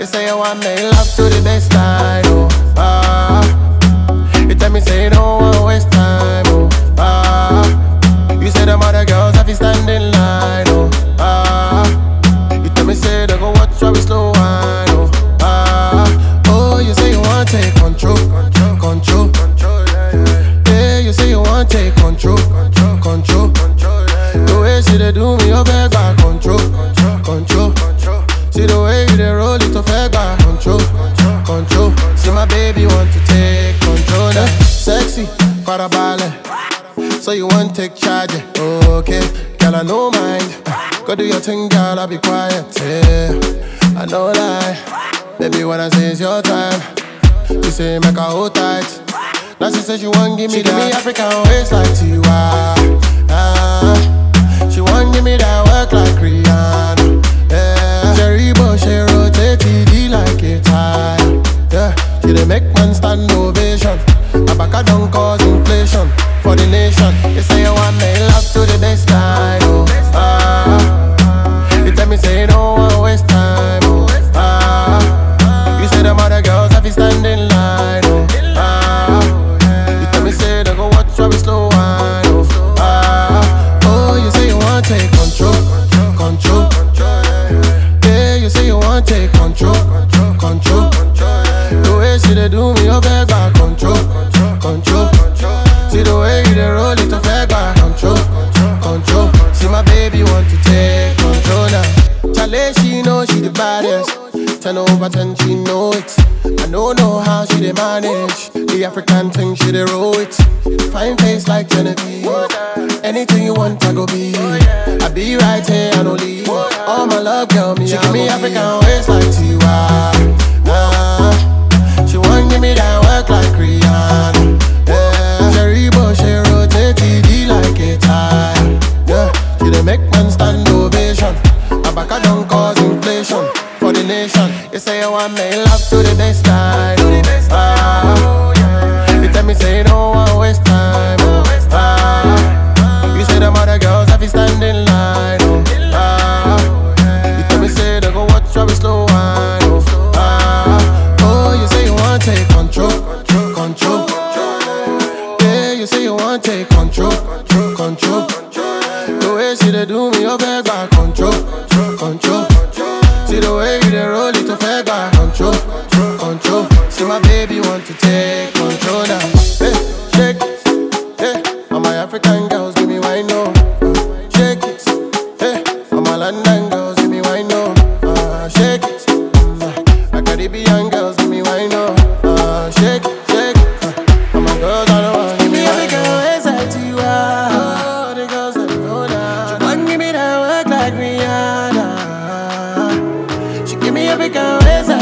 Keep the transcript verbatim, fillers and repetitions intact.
You say you want make love to the best time, oh, ah. You tell me say you don't want waste time, oh, ah. You say them other girls have to stand in line, oh, ah. You tell me say they go watch how we slow wine, oh, ah. Oh, you say you want take control, control, control, control, yeah, yeah. Yeah, you say you want take control, control, control, control, yeah, yeah. The way she dey do me, you beg back control, control, control, control. See the way you dey roll it, to fake back control, control, control. See my baby want to take control, eh? Sexy, farabalẹ̀. So you want take charge, yeah. Okay, girl I no mind. Go do your thing, girl, I'll be quiet, yeah. I know lie, baby when I say it's your time, you say make her hold tight. Now she says she want give me she that give me African waist like Tiwa, ah. She want give me that work like Rihanna, yeah. Cherry Bush, she rotate T D like a tire, yeah. She dey make man stand ovation. Abaka don't cause inflation for the nation. You say you want make love to the best time, oh, ah. You tell me say you don't want waste time, oh, ah. You say them other girls have to stand in line, oh, ah. You tell me say they go watch how we slow wine, oh, ah. Oh, you say you want take control, control, yeah. You say you want take control, control. The way she dey do me, you beg back control, control. See the way you dey roll it, to fake back control, control. See my baby want to take control now. Chale, she know she the baddest. Ten over ten, she know it. I don't know how she dey manage the African thing, she dey roll it. Fine face like Genevieve. Anything you want, I go be. I be right here, I don't leave. All my love, girl, me. She give me African waist like Tiwa, ah. She want give me that work like Rihanna, yeah. Cherry Bush, she rotate T D like a tire, yeah. She dey make man stand ovation. Abaka don't cause inflation for the nation. You say you want make love to the best time, oh, ah. You tell me say you don't want waste time, oh, ah. You say them other girls have to stand in line, oh, ah. You tell me say they go watch how we slow wine, oh, ah. Oh, you say you want take control, control. Yeah, you say you want take control, control. The way she dey do me, you beg back control, control. See the way you dey roll it, to fake back control, control. See my baby want to take control now. Hey, shake it, hey. All my African girls give me wine, no. Shake it, hey. All my London girls give me wine, no. Uh, shake it. My Caribbean girls give me wine, no. Uh, shake it, shake it. Uh, all my girls all around give me wine, no. Waist like Tiwa, oh, the girls that know now. She want give me that work like Rihanna. She give me every girl waist